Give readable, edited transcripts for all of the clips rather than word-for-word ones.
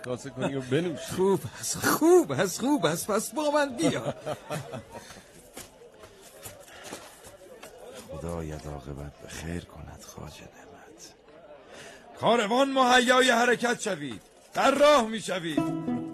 کاسه کنی و بنوش. خوب است پس با من بیا. خدایت عاقبت به خیر کند خواجه نعمت. کاروان مهیای حرکت شوید، در راه می شوید.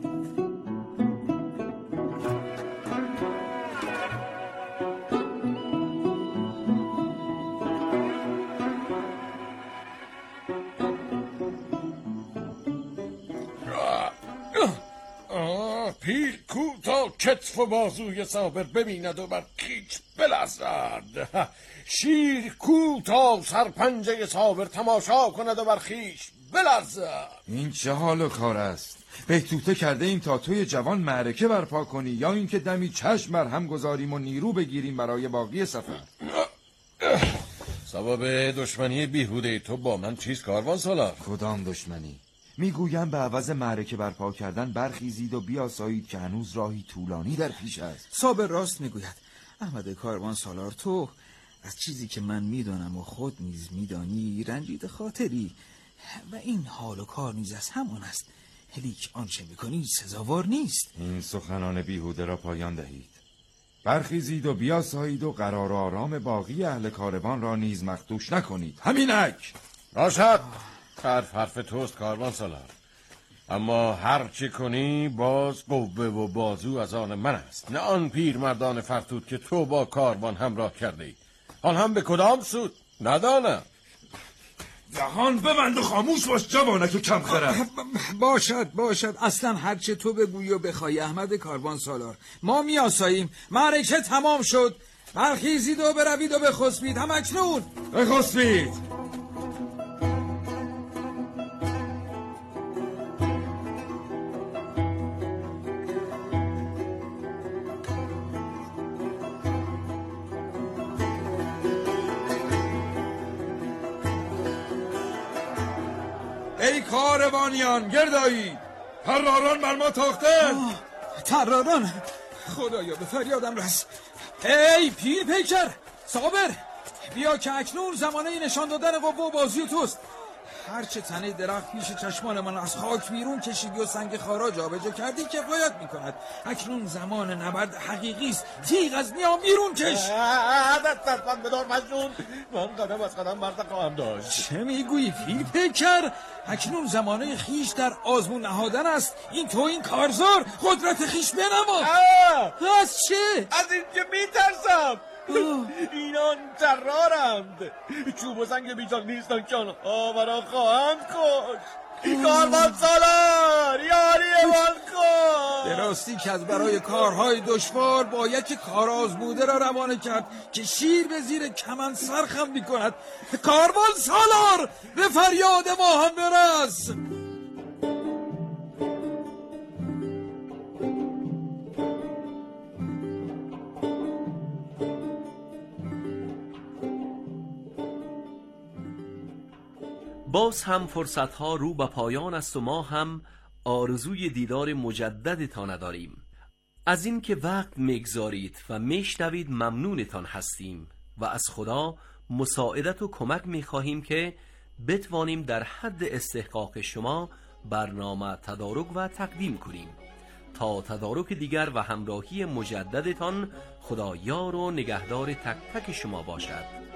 پیل کو تا کتف و بازوی صابر ببیند و بر کیچ بلرزد. شیر کو تا سرپنجه صابر تماشا کند و بر خیش بلرزد. این چه حال و کار است؟ بهتوته کرده ایم تا توی جوان معرکه برپا کنی، یا اینکه دمی چشم بر هم گذاریم و نیرو بگیریم برای باقی سفر؟ سبب دشمنی بیهوده تو با من چیست کاروان سالار؟ کدام دشمنی؟ میگویم به عوض معرکه برپا کردن برخیزید و بیاسایید که هنوز راهی طولانی در پیش است. صابر راست میگوید. احمد کاروان سالار، تو از چیزی که من میدانم و خود نیز میدانی رنجید خاطری و این حال و کار نیز از همان است. هلیک آنچه میکنی سزاوار نیست. این سخنان بیهوده را پایان دهید. برخیزید و بیاسایید و قرار و آرام باقی اهل کاروان را نیز مخدوش نکنید. همینک باشد. حرف توست کاروان سالار، اما هر چی کنی باز قوه و بازو از آن من است، نه آن پیر مردان فرتود که تو با کاروان همراه کرده ای. آن هم به کدام سود ندانم. دهان ببند و خاموش باش جوانک کم خرد. باشد اصلا هرچه تو بگویی و بخوای احمد کاروان سالار. ما میاساییم، معرکه تمام شد. برخیزید و بروید و بخسبید. هم اکنون بخسبید. ای کاروانیان گردایی، طراران بر ما تاختند. طراران؟ خدایا به فریادم رس. ای پیر پیکر صابر، بیا که اکنون زمانه نشان دادن قوه و بازوی توست. هرچه تنه درخت پیش چشمان من از خاک بیرون کشیدی و سنگ خارا جابجا کردی کفایت میکند. اکنون زمان نبرد حقیقی است. تیغ از نیام بیرون کش. دست من بدار مجنون، من قدم از قدم برده خواهم داشت. چه میگویی پیر پیکر؟ اکنون زمانه خیش در آزمون نهادن است. این تو این کارزار قدرت خیش بنما. از چه؟ از این که میترسم. اینان طرارند، چوب و سنگ بیجان نیستن که آنها مرا خواهند کشت. کاروان سالار یاری من کن. به راستی که از برای کارهای دشوار باید که کار آزموده را روانه کرد که شیر به زیر کمند سرخم میکند. کاروان سالار به فریاد ما هم برس. باز هم فرصتها رو به پایان است و ما هم آرزوی دیدار مجددتان نداریم. از این که وقت میگذارید و میشنوید ممنونتان هستیم و از خدا مساعدت و کمک میخواهیم که بتوانیم در حد استحقاق شما برنامه تدارک و تقدیم کنیم. تا تدارک دیگر و همراهی مجددتان، خدا یار و نگهدار تک تک شما باشد.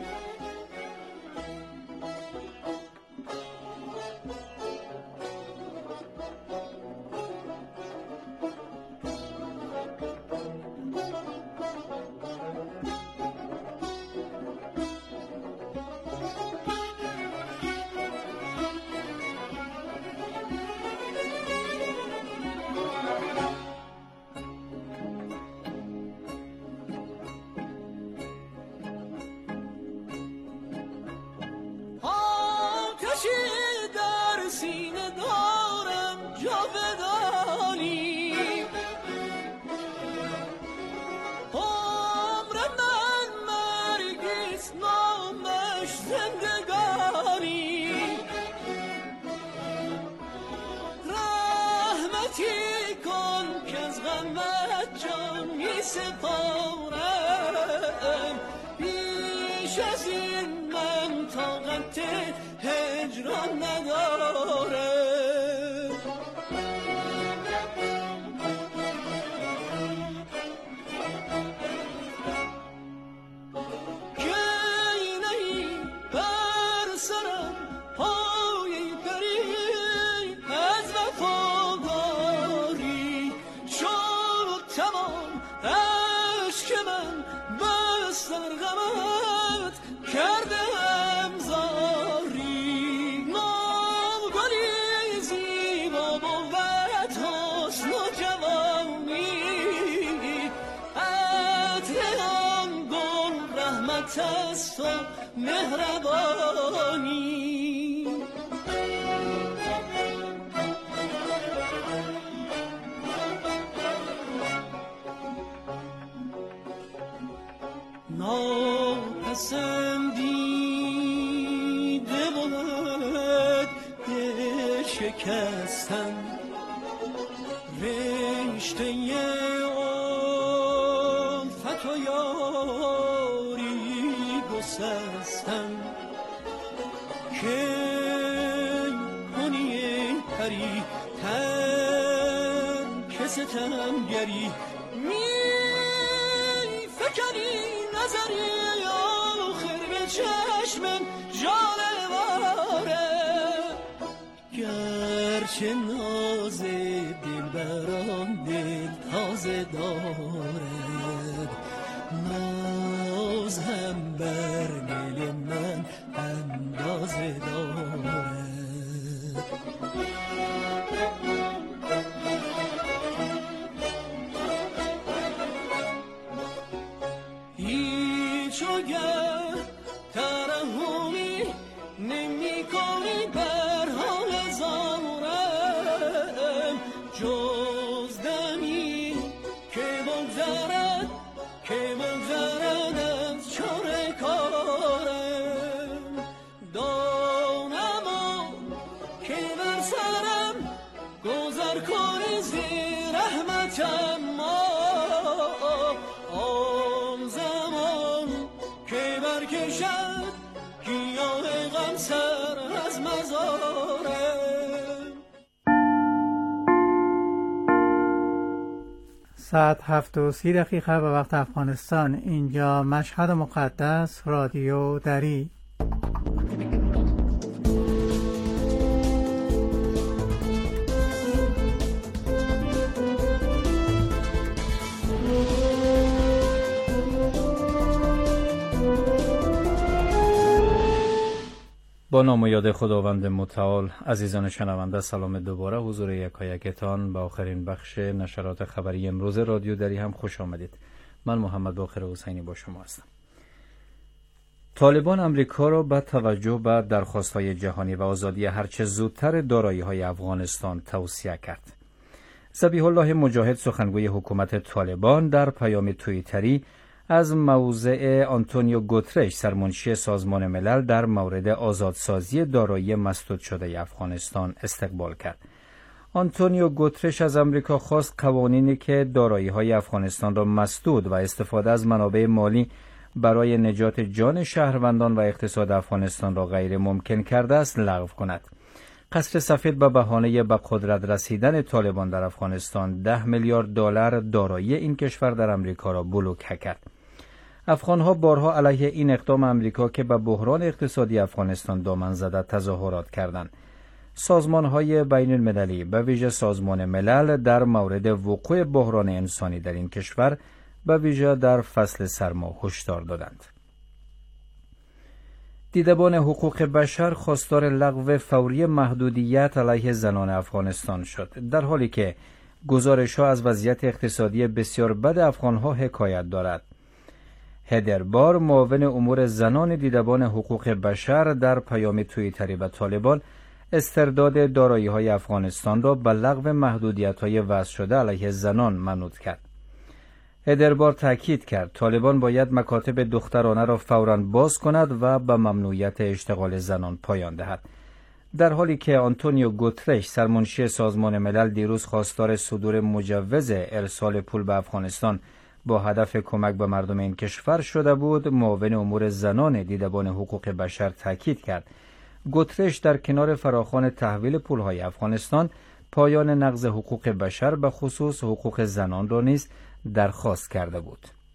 رحمت است و مهربانی. ناپسندیده بود شکستن رشته الفت و یاری گسستن که کنی پری ترک ستمگری می فکنی نظری آخر به چشمم جانواره گرچه ناز دلبران دل تازه دارد ناز هم بر دل من اندازه دارد. هیچ اگر ترحمی نمی کنی بر حال زارم جز دمی که بگذرد از چاره کارم دانم که بر سرم گذر کنی زیر رحمتم آن زمان که برکشد گیاه غم سر از مزارم. ساعت 7:30 به وقت افغانستان. اینجا مشهد مقدس، رادیو دری. با نام و یاد خداوند متعال، عزیزان شنونده، سلام دوباره حضور یکایکتان به آخرین بخش نشرات خبری امروز رادیو دری هم خوش آمدید. من محمد باقر حسینی با شما هستم. طالبان امریکا را با توجه به درخواست‌های جهانی و آزادی هرچه زودتر دارایی‌های افغانستان توصیه کرد. ذبیح الله مجاهد، سخنگوی حکومت طالبان، در پیام توییتری از موضع آنتونیو گوترش، سرمنشی سازمان ملل، در مورد آزادسازی دارایی مسدود شده افغانستان استقبال کرد. آنتونیو گوترش از امریکا خواست قوانینی که دارایی‌های افغانستان را مسدود و استفاده از منابع مالی برای نجات جان شهروندان و اقتصاد افغانستان را غیر ممکن کرده است لغو کند. قصر سفید به بهانه به قدرت رسیدن طالبان در افغانستان 10 میلیارد دلار دارایی این کشور در امریکا را بلوکه کرد. افغانها بارها علیه این اقدام امریکا که به بحران اقتصادی افغانستان دامن زده تظاهرات کردند. سازمان‌های بین المللی به ویژه سازمان ملل در مورد وقوع بحران انسانی در این کشور به ویژه در فصل سرما هشدار دادند. دیدبان حقوق بشر خواستار لغو فوری محدودیت علیه زنان افغانستان شد، در حالی که گزارش‌ها از وضعیت اقتصادی بسیار بد افغان‌ها حکایت دارد. هدر بار، معاون امور زنان دیدبان حقوق بشر، در پیام توییتری به طالبان استرداد دارایی‌های افغانستان را به لغو محدودیت‌های وضع شده علیه زنان منوط کرد. هدر بار تاکید کرد طالبان باید مکاتب دخترانه را فوراً باز کند و به ممنوعیت اشتغال زنان پایان دهد. در حالی که آنتونیو گوترش، سرمنشی سازمان ملل، دیروز خواستار صدور مجوز ارسال پول به افغانستان با هدف کمک به مردم این کشور شده بود، معاون امور زنان دیدبان حقوق بشر تاکید کرد گوترش در کنار فراخوان تحویل پولهای افغانستان پایان نقض حقوق بشر به خصوص حقوق زنان را نیز درخواست کرده بود.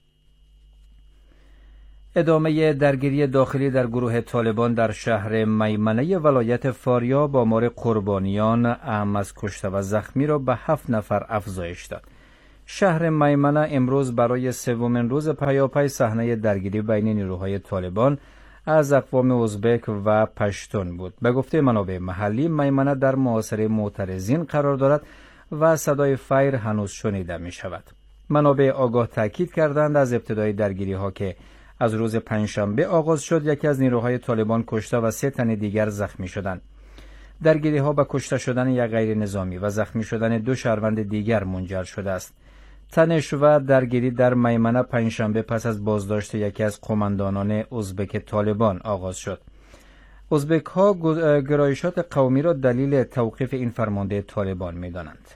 ادامه درگیری داخلی در گروه طالبان در شهر میمنه ولایت فاریاب آمار قربانیان، اهم از کشته و زخمی را به 7 نفر افزایش داد. شهر میمنه امروز برای سومین روز پیاپی صحنه درگیری بین نیروهای طالبان از اقوام ازبک و پشتون بود. به گفته منابع محلی، میمنه در محاصره معترضین قرار دارد و صدای فایر هنوز شنیده می شود. منابع آگاه تاکید کردند از ابتدای درگیری ها که از روز پنجشنبه آغاز شد، یکی از نیروهای طالبان کشته و 3 تن دیگر زخمی شدند. درگیری‌ها به کشته شدن یک غیر نظامی و زخمی شدن 2 شهروند دیگر منجر شده است. تنش و درگیری در میمنه پنجشنبه پس از بازداشت یکی از قماندانان ازبک طالبان آغاز شد. ازبک‌ها گرایشات قومی را دلیل توقیف این فرمانده طالبان می‌دانند.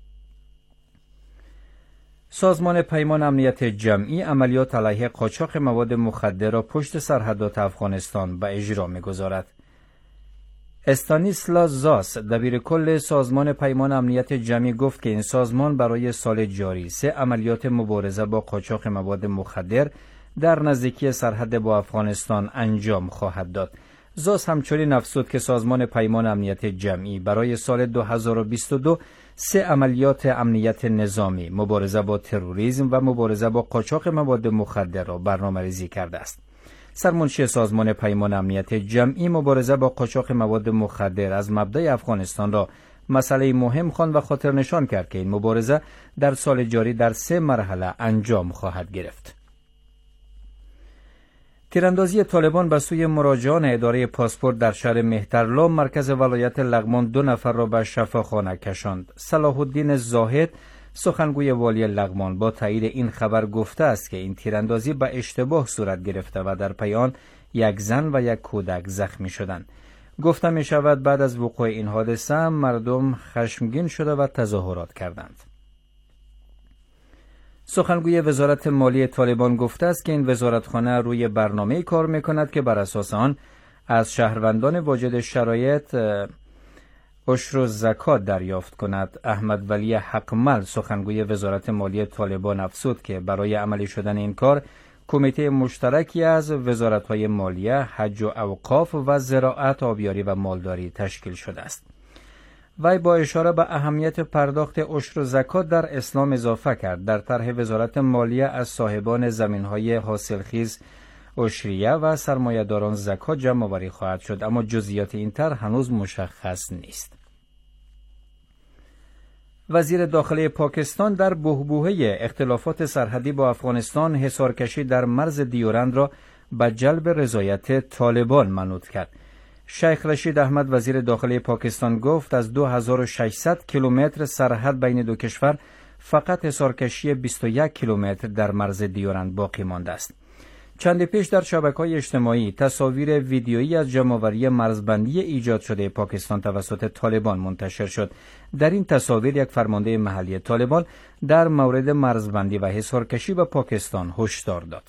سازمان پیمان امنیت جمعی عملیات علیه قاچاق مواد مخدر را پشت سرحدات افغانستان به اجرا می‌گذارد. استانیسلا زاس، دبیرکل سازمان پیمان امنیت جمعی، گفت که این سازمان برای سال جاری 3 عملیات مبارزه با قاچاق مواد مخدر در نزدیکی سرحد با افغانستان انجام خواهد داد. زاس همچنین افزود که سازمان پیمان امنیت جمعی برای سال 2022 3 عملیات امنیت نظامی، مبارزه با تروریسم و مبارزه با قاچاق مواد مخدر را برنامه‌ریزی کرده است. سرمنشی سازمان پیمان امنیت جمعی مبارزه با قاچاق مواد مخدر از مبدأ افغانستان را مسئله مهم خواند و خاطر نشان کرد که این مبارزه در سال جاری در 3 مرحله انجام خواهد گرفت. تیراندازی طالبان به سوی مراجعان اداره پاسپورت در شهر مهترلام مرکز ولایت لغمان 2 نفر را به شفاخانه کشاند. صلاح الدین زاهد، سخنگوی والی لغمان، با تایید این خبر گفته است که این تیراندازی به اشتباه صورت گرفته و در پی آن 1 زن و 1 کودک زخمی شدند. گفته می شود بعد از وقوع این حادثه مردم خشمگین شده و تظاهرات کردند. سخنگوی وزارت مالی طالبان گفته است که این وزارتخانه روی برنامه‌ای کار می‌کند که بر اساس آن از شهروندان واجد شرایط عشر و زکات دریافت کند. احمد ولی حقمل، سخنگوی وزارت مالی طالبان، افزود که برای عملی شدن این کار کمیته مشترکی از وزارت‌های مالیه، حج و اوقاف و زراعت، آبیاری و مالداری تشکیل شده است. وی با اشاره به اهمیت پرداخت عشر و زکات در اسلام اضافه کرد در طرح وزارت مالیه از صاحبان زمین‌های حاصلخیز عشریه و سرمایه‌داران زکات جمع‌آوری خواهد شد، اما جزئیات این طرح هنوز مشخص نیست. وزیر داخلی پاکستان در بحبوحه اختلافات سرحدی با افغانستان حصارکشی در مرز دیورند را به جلب رضایت طالبان منوط کرد. شیخ رشید احمد، وزیر داخلی پاکستان، گفت از 2600 کیلومتر سرحد بین 2 کشور فقط حصارکشی 21 کیلومتر در مرز دیورند باقی مانده است. چندی پیش در شبکه‌های اجتماعی تصاویر ویدیویی از جمع‌آوری مرزبندی ایجاد شده پاکستان توسط طالبان منتشر شد. در این تصاویر یک فرمانده محلی طالبان در مورد مرزبندی و حصارکشی به پاکستان هشدار داد.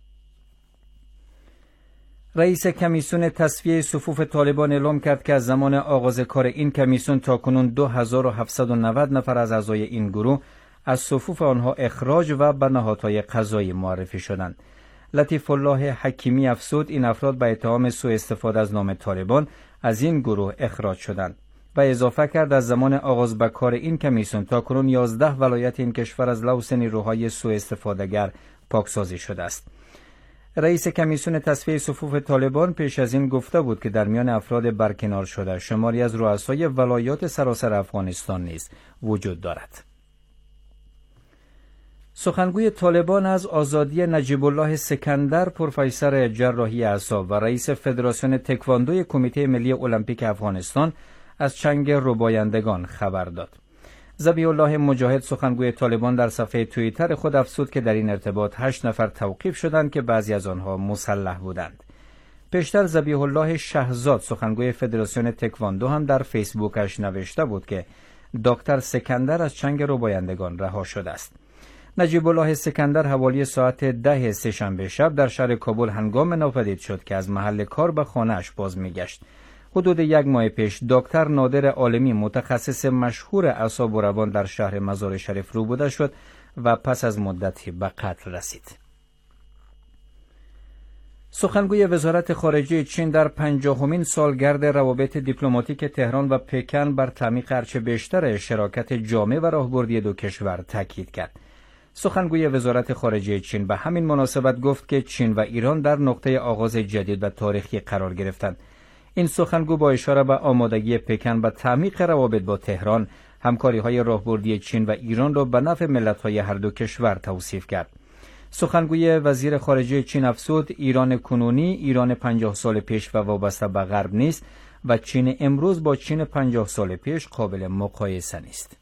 رئیس کمیسیون تصفیه صفوف طالبان اعلام کرد که از زمان آغاز کار این کمیسیون تاکنون 2790 نفر از اعضای این گروه از صفوف آنها اخراج و به نهادهای قضایی معرفی شدند. لطیف الله حکیمی افزود این افراد به اتهام سوء استفاده از نام طالبان از این گروه اخراج شدند و اضافه کرد از زمان آغاز به کار این کمیسیون تاکنون 11 ولایت این کشور از لوث نیروهای سوء استفاده‌گر پاکسازی شده است. رئیس کمیسیون تصفیه صفوف طالبان پیش از این گفته بود که در میان افراد برکنار شده شماری از رؤسای ولایات سراسر افغانستان نیز وجود دارد. سخنگوی طالبان از آزادی نجیب الله سکندر، پروفسور جراحی اعصاب و رئیس فدراسیون تکواندوی کمیته ملی المپیک افغانستان از چنگ ربایندگان خبر داد. ذبیح الله مجاهد، سخنگوی طالبان، در صفحه توییتر خود افزود که در این ارتباط 8 نفر توقیف شدند که بعضی از آنها مسلح بودند. پیشتر ذبیح الله شهزاد، سخنگوی فدراسیون تکواندو، هم در فیسبوکش نوشته بود که دکتر سکندر از چنگ ربایندگان رها شده است. نجیب الله سکندر حوالی ساعت 10 سه‌شنبه شب در شهر کابل هنگام ناپدید شد که از محل کار به خانه‌اش باز می‌گشت. حدود 1 ماه پیش دکتر نادر عالمی، متخصص مشهور اعصاب و روان، در شهر مزار شریف روبوده شد و پس از مدتی به قتل رسید. سخنگوی وزارت خارجه چین در 50مین سالگرد روابط دیپلماتیک تهران و پکن بر تعمیق هرچه بیشتر شراکت جامع و راهبردی 2 کشور تاکید کرد. سخنگوی وزارت خارجه چین به همین مناسبت گفت که چین و ایران در نقطه آغاز جدید و تاریخی قرار گرفتند. این سخنگو با اشاره به آمادگی پکن به تعمیق روابط با تهران، همکاری‌های راهبردی چین و ایران را به نفع ملت‌های هر 2 کشور توصیف کرد. سخنگوی وزیر خارجه چین افزود ایران کنونی ایران 50 سال پیش و وابسته به غرب نیست و چین امروز با چین 50 سال پیش قابل مقایسه نیست.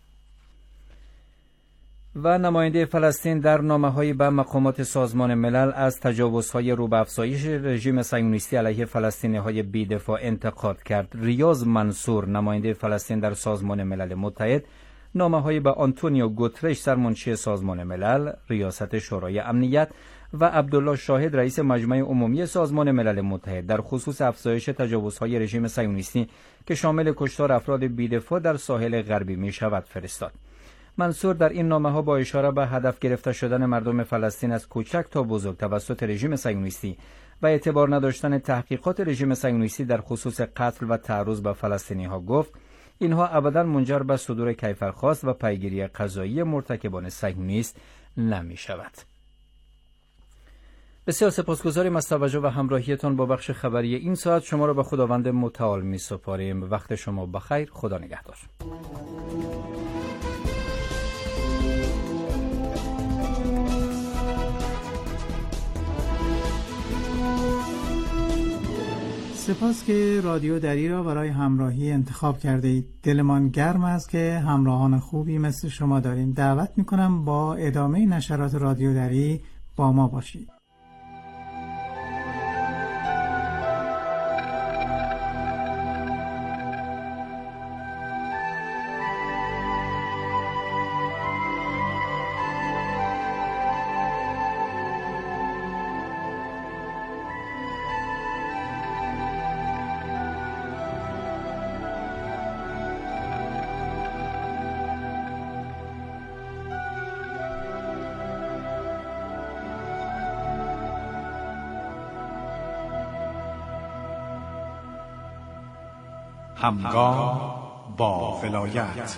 و نماینده فلسطین در نامه‌هایی به مقامات سازمان ملل از تجاوزهای رو به افزایش رژیم صهیونیستی علیه فلسطینی‌های بی‌دفاع انتقاد کرد. ریاض منصور نماینده فلسطین در سازمان ملل متحد نامه‌هایی به آنتونیو گوترش سرمنشی سازمان ملل، ریاست شورای امنیت و عبدالله شاهد رئیس مجمع عمومی سازمان ملل متحد در خصوص افزایش تجاوزهای رژیم صهیونیستی که شامل کشتار افراد بی‌دفاع در ساحل غربی می‌شود فرستاد. منصور در این نامه‌ها با اشاره به هدف گرفته شدن مردم فلسطین از کوچک تا بزرگ توسط رژیم صهیونیستی و اعتبار نداشتن تحقیقات رژیم صهیونیستی در خصوص قتل و تعرض به فلسطینی‌ها گفت اینها ابداً منجر به صدور کیفرخواست و پیگیری قضایی مرتکبان صهیونیست نمی‌شود. بسیار سپاسگزاریم از توجه و همراهیتان با بخش خبری این ساعت. شما را به خداوند متعال می‌سپاریم. وقت شما بخیر. خدا نگهدار. سپاس که رادیو دری را برای همراهی انتخاب کرده اید. دلمان گرم است که همراهان خوبی مثل شما داریم. دعوت میکنم با ادامه نشرات رادیو دری با ما باشید. همگام با ولایت.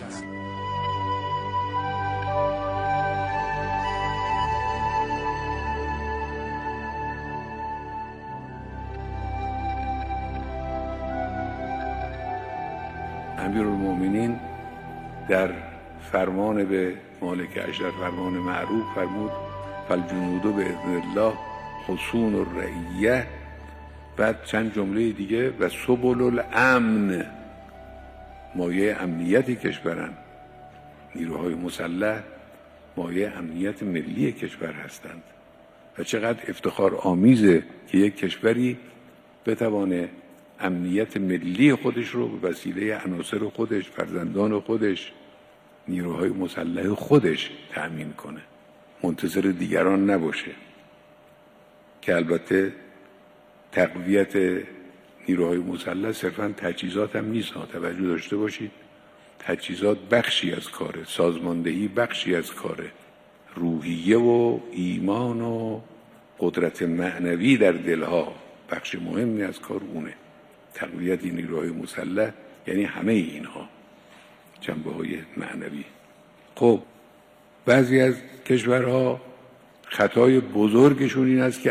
امیرالمومنین در فرمان به مالک اشرف فرمان معروف فرمود فالجنود باذن الله حصون الرعیه. بعد چند جمله دیگه و سبل الامن، مایه امنیت کشورن. نیروهای مسلح مایه امنیت ملی کشور هستند و چقدر افتخار آمیزه که یک کشوری بتوانه امنیت ملی خودش رو به وسیله عناصر خودش، فرزندان خودش، نیروهای مسلح خودش تأمین کنه، منتظر دیگران نباشه. که البته تقویت نیروهای مسلح صرفاً تجهیزات هم نیست. توجه داشته باشید تجهیزات بخشی از کاره، سازماندهی بخشی از کاره، روحیه و ایمان و قدرت معنوی در دلها بخش مهمی از کار اونه. تقویت نیروهای مسلح یعنی همه اینها، جنبه‌های معنوی. خب بعضی از کشورها خطای بزرگشون این است که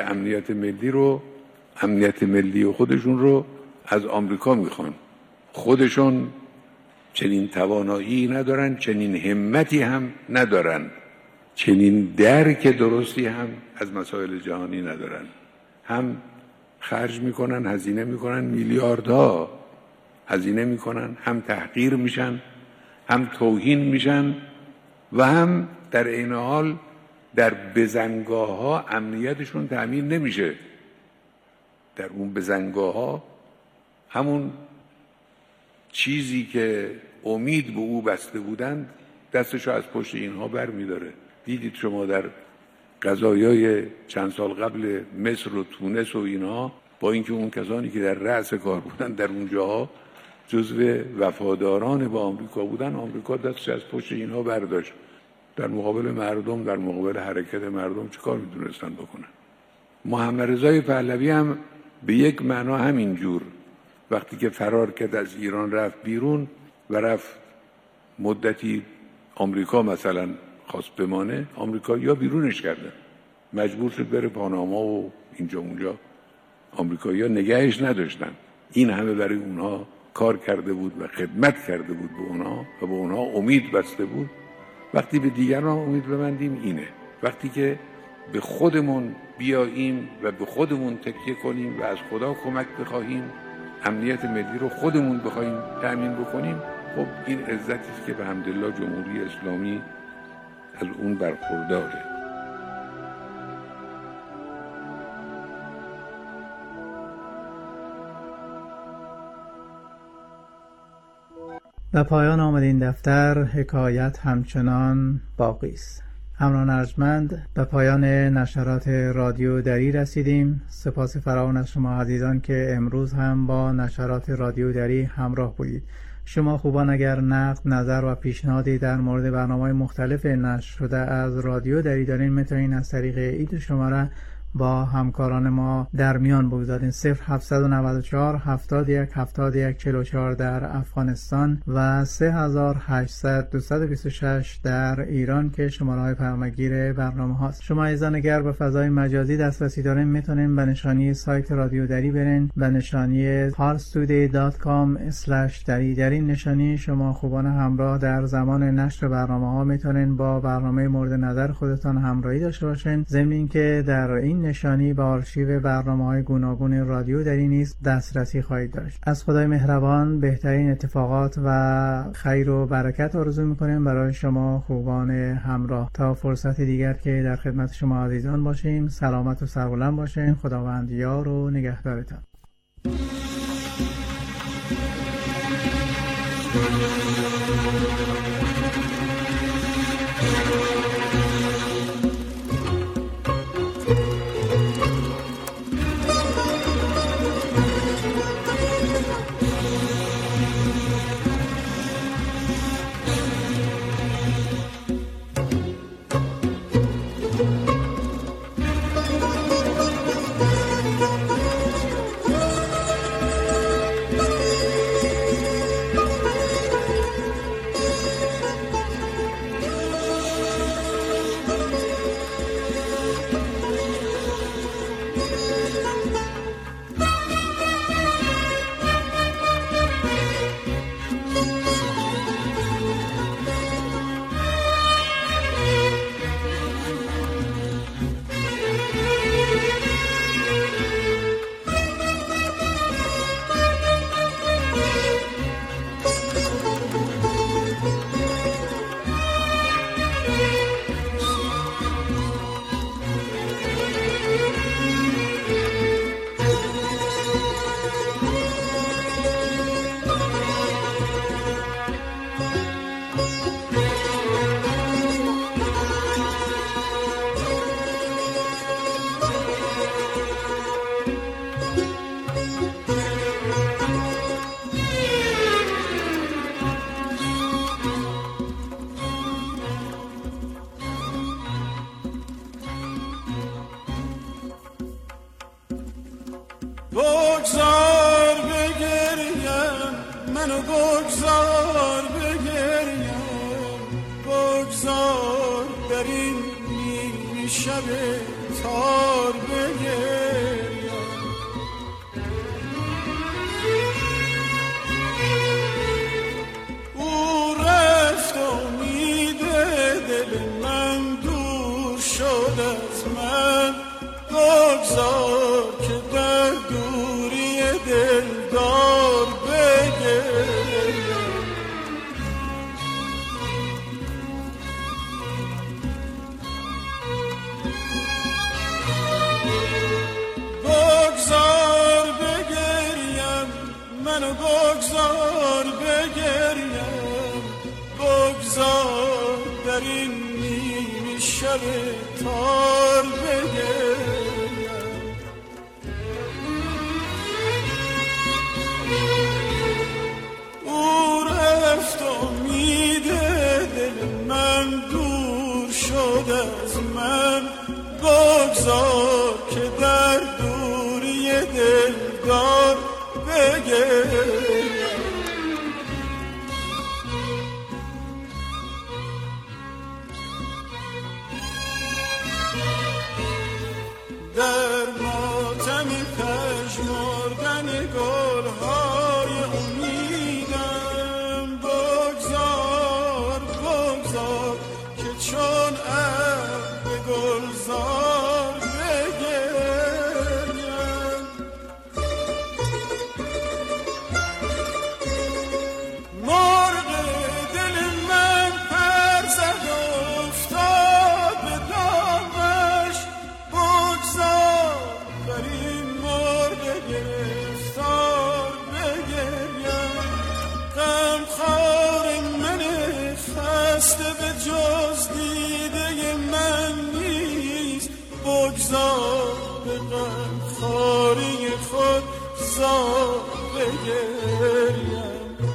امنیت ملی خودشون رو از آمریکا میخوان. خودشون چنین توانایی ندارن، چنین همتی هم ندارن، چنین درک درستی هم از مسائل جهانی ندارن. هم خرج میکنن، هزینه میکنن، میلیاردها هزینه میکنن، هم تحقیر میشن، هم توهین میشن و هم در عین حال در بزنگاه‌ها امنیتشون تأمین نمیشه. در اون بزنگاه‌ها همون چیزی که امید به او بسته بودند دستشو از پشت اینها بر می‌داره. دیدید شما در قضایای چند سال قبل مصر و تونس و اینها، با اینکه اون کسانی که در رأس کار بودن در اونجاها جزو وفاداران با آمریکا بودن، آمریکا دستش از پشت اینها برداشت. در مقابل مردم، در مقابل حرکت مردم چه کار می‌تونستن بکنن؟ محمد رضای پهلوی هم به یک معنا همین جور وقتی که فرار کرد از ایران رفت بیرون و رفت مدتی آمریکا مثلا خواست بمانه، آمریکا یا بیرونش کردن، مجبور شد بره پاناما و اینجا اونجا، آمریکایی‌ها نگهش نداشتن. این همه برای اونها کار کرده بود و خدمت کرده بود به اونها و به اونها امید بسته بود. وقتی به دیگران امید ببندیم اینه، وقتی که به خودمون بیاییم و به خودمون تکیه کنیم و از خدا کمک بخواهیم، امنیت ملی رو خودمون بخوایم تأمین بکنیم، خب این عزتی است که به حمدالله جمهوری اسلامی از اون برخورداره. به پایان آمد این دفتر، حکایت همچنان باقی است. همراهان ارجمند، به پایان نشرات رادیو دری رسیدیم. سپاس فراوان از شما عزیزان که امروز هم با نشرات رادیو دری همراه بودید. شما خوبان اگر نقد، نظر و پیشنهادی در مورد برنامه‌های مختلف نشر شده از رادیو دری دارین، میتونین از طریق این شماره با همکاران ما در میان بگذارین. 0794 71 71 44 در افغانستان و 3800 226 در ایران که شماره های پیامگیر برنامه هاست. شما ایزان اگر به فضای مجازی دسترسی دارین، میتونین به نشانی سایت رادیو دری برین، به نشانی parstoday.com/dari. در این نشانی شما خوبان همراه در زمان نشر برنامه ها میتونین با برنامه مورد نظر خودتان همراهی داشته باشین. ضمن اینکه در این نشانی به آرشیو برنامه‌های گوناگون رادیو دری نیز دسترسی خواهید داشت. از خدای مهربان بهترین اتفاقات و خیر و برکت آرزو می‌کنیم برای شما خوبان همراه. تا فرصت دیگر که در خدمت شما عزیزان باشیم، سلامت و سربلند باشین. خداوند یار و نگهدارتان. بگذار بگریم، منو بگذار بگریم، بگذار در این نیمی شب تار بگریم. او رفت امیده دل من دور شد از من، بگذار که در دوری دلدار بگریم. بگذار بگریم، منو بگذار بگریم، بگذار در این نیمی شب تار بگریم. امیده دل من دور شد از من، بگذار که در دوری دلدار بگریم. در ماتم پژمردن گلهای امیدم، بگذار بگذار که چون ابر به گلزار بگذار بگریم.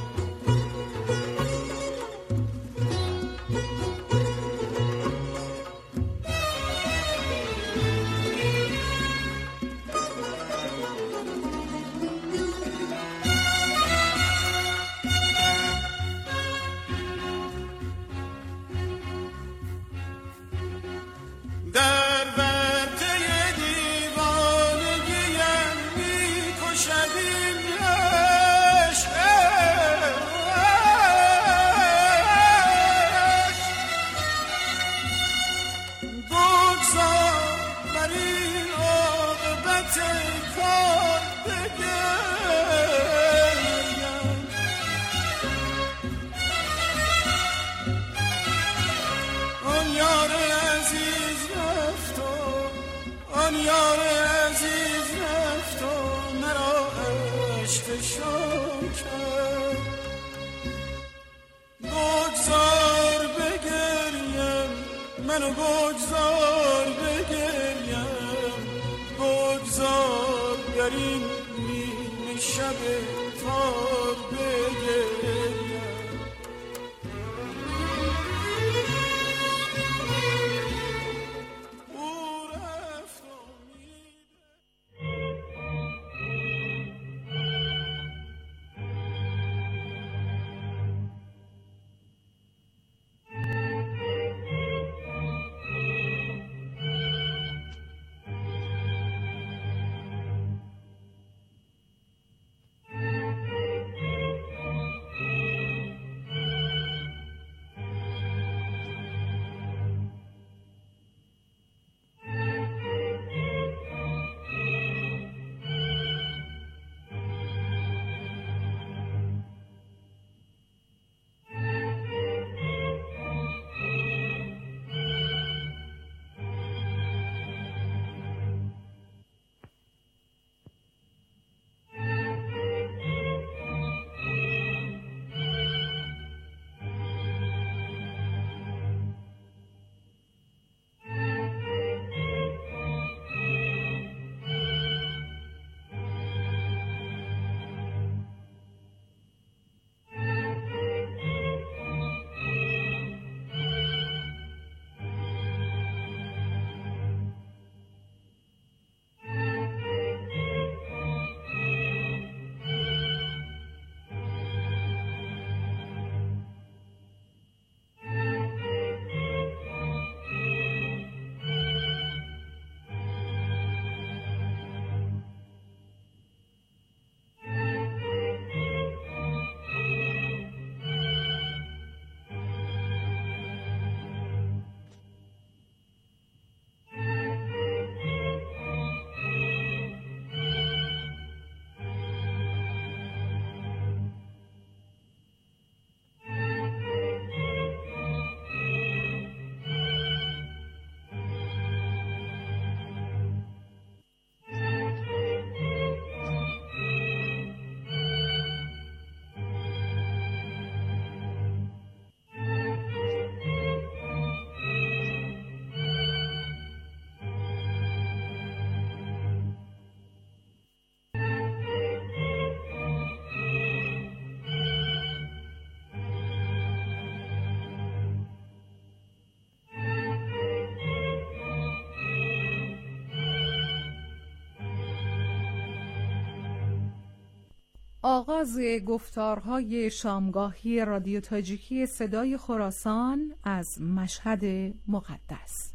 بگذار بگریم، منو بگذار بگریم، بگذار در این نیمه شب تار بگریم. آغاز گفتارهای شامگاهی رادیو تاجیکی صدای خراسان از مشهد مقدس.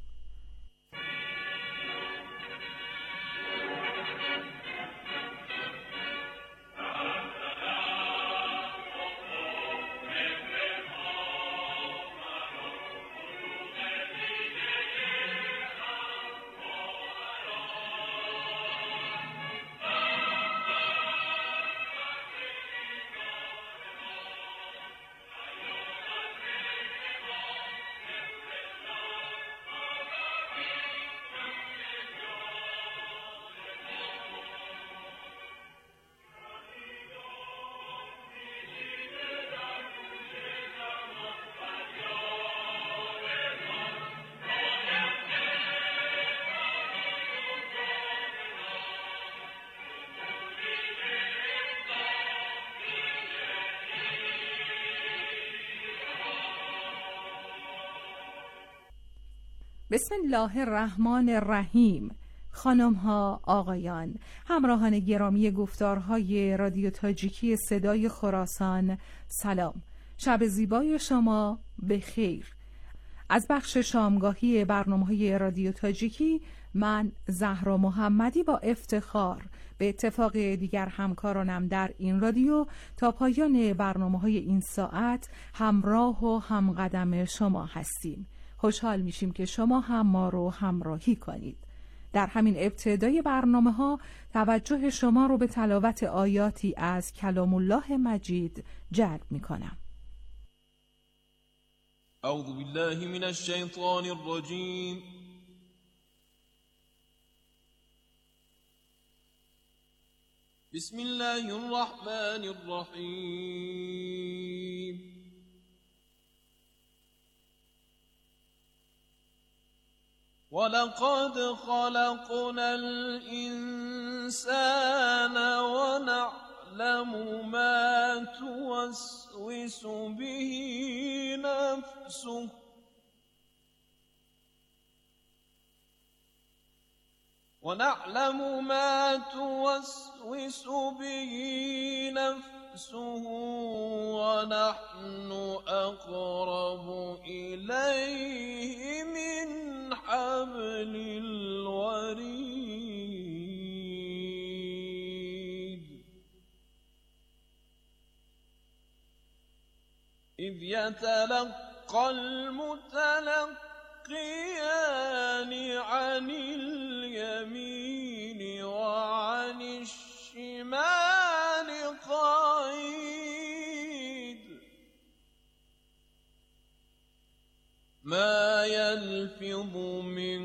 بسم الله الرحمن الرحیم. خانم ها، آقایان، همراهان گرامی گفتارهای رادیو تاجیکی صدای خراسان، سلام. شب زیبای شما به خیر. از بخش شامگاهی برنامه‌های رادیو تاجیکی من زهرا محمدی با افتخار به اتفاق دیگر همکارانم در این رادیو تا پایان برنامه‌های این ساعت همراه و همقدم شما هستیم. خوشحال میشیم که شما هم ما رو همراهی کنید. در همین ابتدای برنامه‌ها توجه شما رو به تلاوت آیاتی از کلام الله مجید جلب می‌کنم. اعوذ بالله من الشیطان الرجیم. بسم الله الرحمن الرحیم. ولقد خلقنا الإنسان ونعلم ما توسوس به نفسه ونحن أقرب إليه من حبل الوريد إذ يتلقى المتلقيان عن اليمين وعن الشمال قعيد ما يلفظ من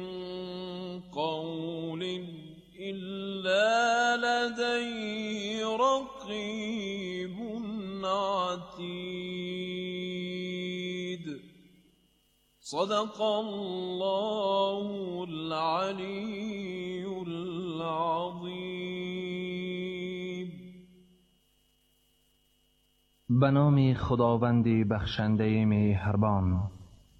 قول إلا لديه رقيب عتيد. صدق الله العلي العظيم. به نام خداوند بخشنده مهربان.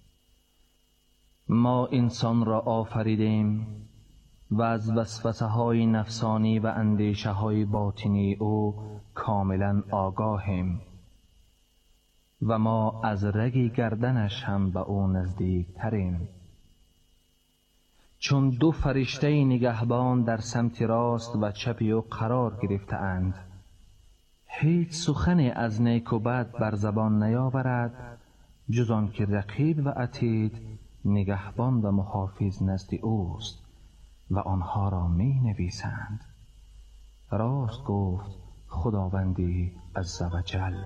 ما انسان را آفریدیم و از وسوسه های نفسانی و اندیشه های باطنی او کاملا آگاهیم و ما از رگ گردنش هم به او نزدیک تریم. چون دو فرشته نگهبان در سمت راست و چپ او قرار گرفته اند، هیچ سخنی از نیک و بد بر زبان نیاورد جز آن که رقیب و عتید نگهبان و محافظ نزد اوست و آنها را می نویسند. راست گفت خداوندی عزوجل.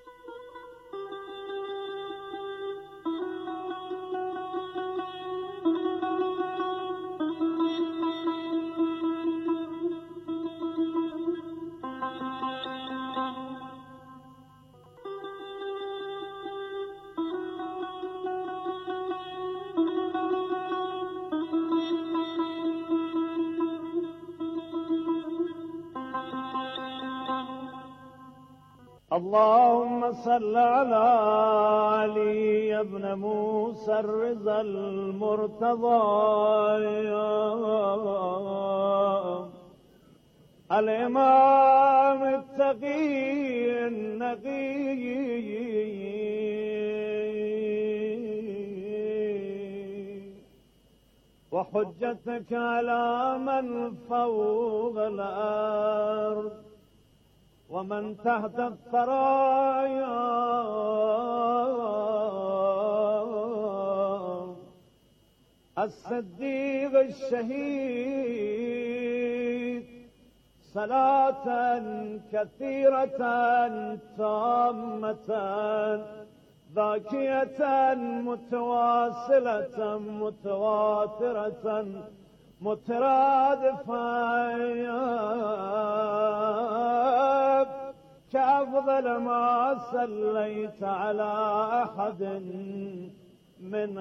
اللهم صل على علي بن موسى الرضا المرتضى الإمام التقي النقي وحجتك على من فوق الأرض ومن تحت الثرايا الصديق الشهيد صلاة كثيرة تامة ذاكية متواصلة متواترة مترادفة كأفضل ما صليت على أحد من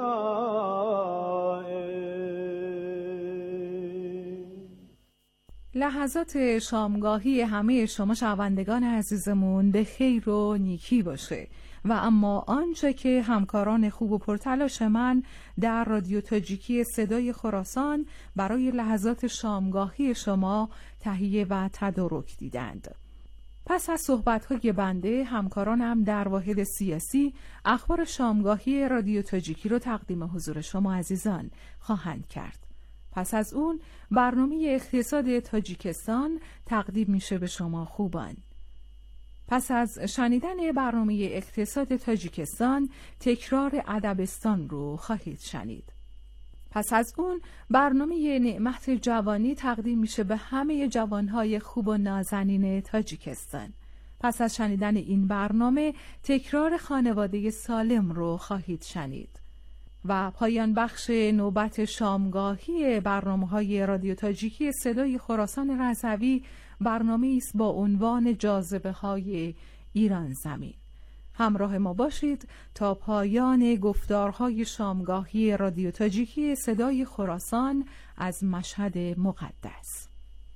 أوليائك. لحظات شامگاهی همه شما شنوندگان عزیزمون به خیر و نیکی باشه و اما آنچه که همکاران خوب و پرتلاش من در رادیو تاجیکی صدای خراسان برای لحظات شامگاهی شما تهیه و تدارک دیدند. پس از صحبت‌های بنده، همکارانم در واحد سیاسی اخبار شامگاهی رادیو تاجیکی رو تقدیم حضور شما عزیزان خواهند کرد. پس از اون برنامه اقتصاد تاجیکستان تقدیم میشه به شما خوبان. پس از شنیدن برنامه اقتصاد تاجیکستان تکرار ادبستان رو خواهید شنید. پس از اون برنامه نعمت جوانی تقدیم میشه به همه جوانهای خوب و نازنین تاجیکستان. پس از شنیدن این برنامه تکرار خانواده سالم رو خواهید شنید. و پایان بخش نوبت شامگاهی برنامه‌های رادیو تاجیکی صدای خراسان رضوی برنامه است با عنوان جاذبه‌های ایران زمین. همراه ما باشید تا پایان گفتارهای شامگاهی رادیو تاجیکی صدای خراسان از مشهد مقدس.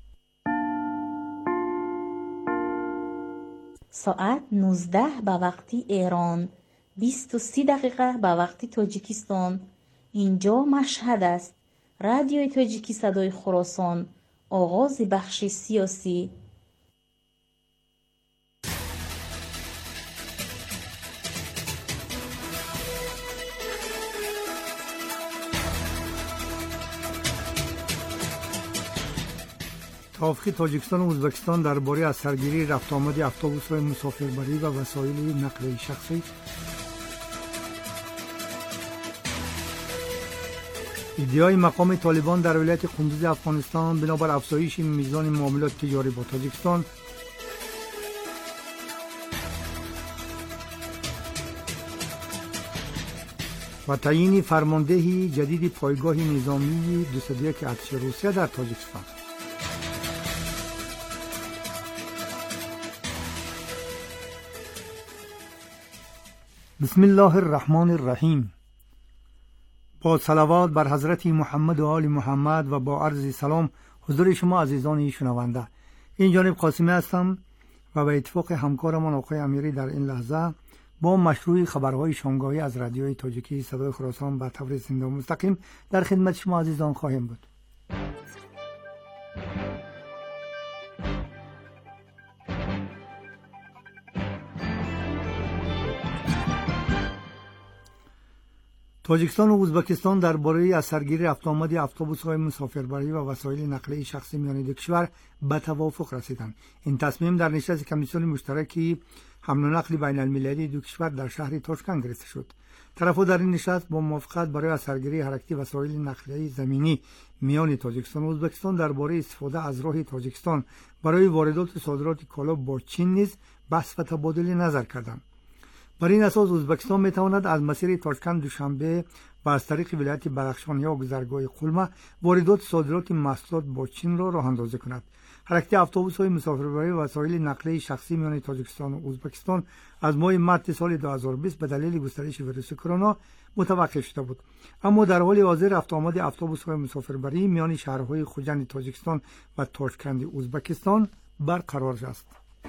ساعت 19 به وقت ایران، 23 دقیقه به وقت تاجیکستان. اینجا مشهد است. رادیوی تاجیکی صدای خراسان، آغاز بخش سیاسی. توافق تاجیکستان و ازبکستان درباره از سرگیری رفت آمد اتوبوس‌های مسافربری و وسایل نقلیه شخصی. ادعای مقام طالبان در ولایت قندوز افغانستان بنابر افزایش میزان معاملات تجاری با تاجیکستان. و تعیین فرماندهی جدید پایگاه نظامی 201 ارتش روسیه در تاجیکستان. بسم الله الرحمن الرحیم. با صلوات بر حضرت محمد و آل محمد و با عرض سلام حضور شما عزیزان شنونده. این جانب قاسمی هستم و به اتفاق همکارمان آقای امیری در این لحظه با مشروع خبرهای شامگاهی از رادیوی تاجیکی صدای خراسان به طور زنده و مستقیم در خدمت شما عزیزان خواهیم بود. تاجیکستان و ازبکستان درباره از سرگیری رفت آمد اتوبوس‌های مسافربری و وسایل نقلیه شخصی میان دو کشور به توافق رسیدند. این تصمیم در نشست کمیسیون مشترکی حمل و نقل بین المللی دو کشور در شهر تاشکند گرفته شد. طرف‌ها در این نشست با موافقت برای از سرگیری حرکتی وسایل نقلیه زمینی میان تاجیکستان و ازبکستان درباره استفاده از راه تاجیکستان برای واردات و صادرات کالا با چین نیز بحث و تبادل نظر کردند. بر این اساس ازبکستان میتواند از مسیر تاشکند دوشنبه و از طریق ولایت بدخشان یا گذرگاه قلمه واردات صادرات محصولات با چین را راه اندازی کند. حرکت اتوبوس‌های مسافربری و وسایل نقلیه شخصی میان تاجیکستان و ازبکستان از ماه مارس سال 2020 به دلیل گسترش ویروس کرونا متوقف شده بود. اما در حال حاضر رفت آمد اتوبوس‌های مسافربری میان شهرهای خوجند تاجیکستان و تاشکند ازبکستان برقرار است.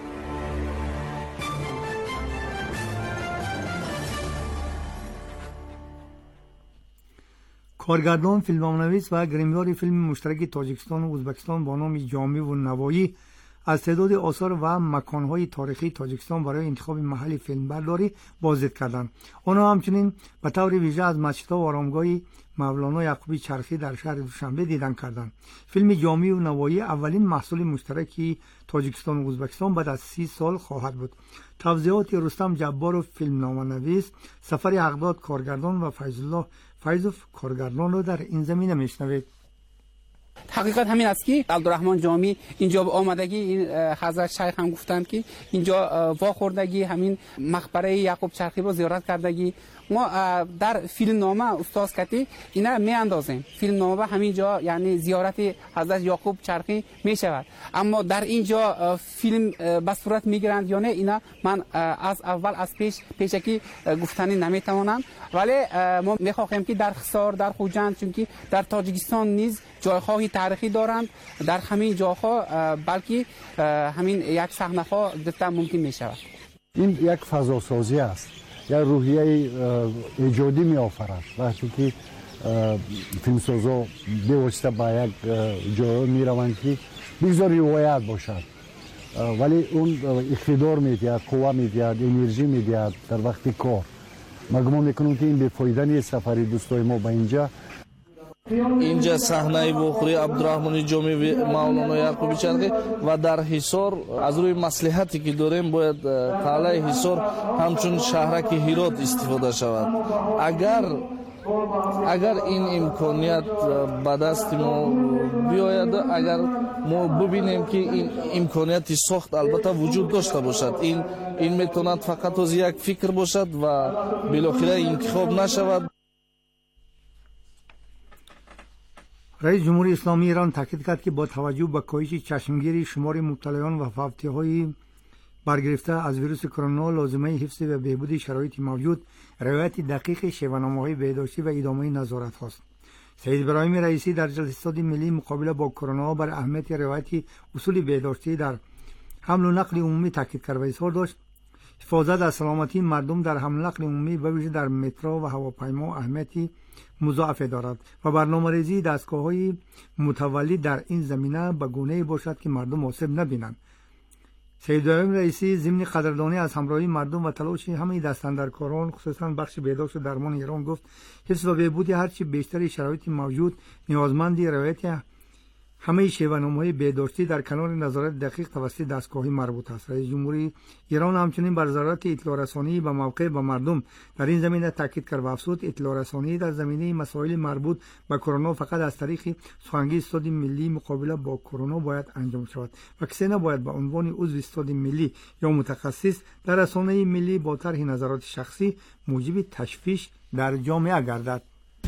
کارگردان، فیلمنامه‌نویس و گرمیدار فیلم مشترک تاجیکستان و ازبکستان با نام جامی و نوایی از تعداد آثار و مکان‌های تاریخی تاجیکستان برای انتخاب محل فیلمبرداری بازدید کردند. آنها همچنین به طور ویژه از مسجدها و آرامگاه مولانا یعقوبی چرخی در شهر دوشنبه دیدن کردند. فیلم جامی و نوایی اولین محصول مشترکی تاجیکستان و ازبکستان بعد از 30 سال خواهد بود. توضیحات رستم جبار و فیلمنامه‌نویس، سفر حقداد کارگردان و فیض‌الله فیضوف کارگردان را در این زمینه میشنوید. حقیقت همین است که عبدالرحمن جامی اینجا آمدگی، این حضرت شیخ هم گفتند که اینجا واخوردگی همین مقبره یعقوب چرخی رو زیارت کردگی ما در فیلم نامه استاد کتی اینا می اندازیم. فیلم نامه همینجا یعنی زیارت حضرت یعقوب چرخی می شود، اما در اینجا فیلم به صورت می گیرند یا نه اینا من از اول از پیشکی گفتنی نمی توانم، ولی ما می خواهیم که در خسار، در خوجند، چون در تاجیکستان نیز جایهای تاریخی دارند، در همین جاها بلکه همین یک صحنه ها دیدن ممکن می شود. این یک فضاسازی است، یک روحیه ایجادی می آفرد وقتی که فیلمسازا به واسطه با یک جای می روند که بگذار روایت باشد، ولی اون اقتدار می دهد، قوه می دهد، انرژی می دهد در وقت کار. ما گمان میکنم که این به فایده نیست سفری دوستای ما به اینجا صحنه بخوری عبدالرحمن جامی و مولانا یعقوب چرخی و در حصار از روی مصلحتی که داریم باید قلعه حصار همچون شهرک هرات استفاده شود. اگر این امکانیت به دست ما بیاید، اگر ما ببینیم که این امکانیت ساخت البته وجود داشته باشد، این میتواند فقط از یک فکر باشد و بالاخره انتخاب نشود. رئیس جمهوری اسلامی ایران تاکید کرد که با توجه به کاهش چشمگیری شمار مبتلایان و وفات‌های برگرفته از ویروس کرونا، لازمه حفظ و بهبود شرایط موجود، روایت دقیق شیوه‌نامه‌های بهداشتی و ادامه نظارت هاست. سید ابراهیم رئیسی در جلسات ملی مقابله با کرونا بر اهمیت روایت اصول بهداشتی در حمل و نقل عمومی تاکید کرد و اظهار داشت حفاظت از سلامتی مردم در حمل و نقل عمومی به ویژه در مترو و هواپیما اهمیتی مضاعف دارد و برنامه‌ریزی دستگاه‌های متولی در این زمینه به گونه‌ای باشد که مردم آسیب نبینند. سید ابراهیم رئیسی ضمن قدردانی از همراهی مردم و تلاش همه دستاندرکاران خصوصا بخش بهداشت و درمان ایران گفت حفظ و بهبود هرچی بیشتر شرایط موجود نیازمند روایت همه شیوه‌نامه‌های بهداشتی در کنار نظارت دقیق توسط دستگاه‌های مربوط است. رئیس جمهوری ایران همچنین بر ضرورت اطلاع رسانی به موقع به مردم در این زمینه تاکید کرد و افزود اطلاع رسانی در زمینه مسائل مربوط به کرونا فقط از طریق سخنگوی استاد ملی مقابله با کرونا باید انجام شود و کسی نباید به عنوان عضو استاد ملی یا متخصص در رسانه ملی با طرح نظرات شخصی موجب تشویش در جامعه گردد.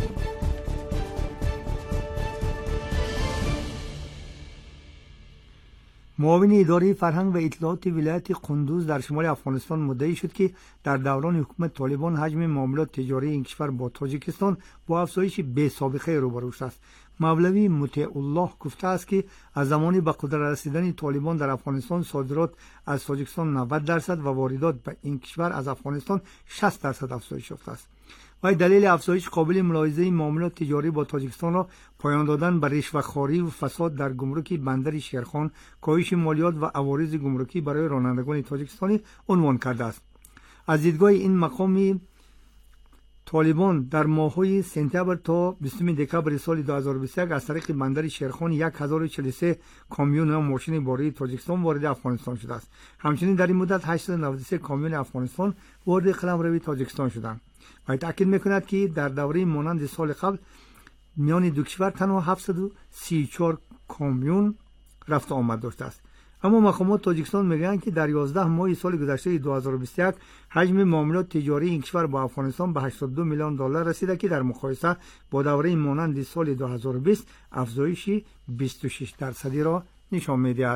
معاون اداره فرهنگ و اطلاعات ولایت قندوز در شمال افغانستان مدعی شد که در دوران حکومت طالبان حجم معاملات تجاری این کشور با تاجیکستان با افزایش بی سابقه روبرو است. مولوی مطیع الله گفته است که از زمانی به قدرت رسیدن طالبان در افغانستان صادرات از تاجیکستان 90% و واردات به این کشور از افغانستان 60% افزایش یافته است. و دلیل افزایش قابل ملاحظه معاملات تجاری با تاجیکستان را پایان دادن به رشوه‌خواری و فساد در گمرک بندر شیرخان، کاهش مالیات و عوارض گمرکی برای رانندگان تاجیکستانی عنوان کرده است. از دیدگاه این مقام طالبان در ماه‌های سپتامبر تا 20 دکمبر سال 2021 از طریق بندر شیرخان 1043 کامیون و ماشین باری تاجیکستان وارد افغانستان شده است. همچنین در این مدت 893 کامیون افغانستان وارد قلمرو تاجیکستان شدند. و تاکید میکند که در دوره مانند سال قبل میان دو کشور تنها 734 کامیون رفت آمد داشته است. اما مقامات تاجیکستان میگویند که در 11 ماه سال گذشته 2021 حجم معاملات تجاری این کشور با افغانستان به 82 میلیون دلار رسیده که در مقایسه با دوره مانند سال 2020 افزایش 26% را نشان میدهد.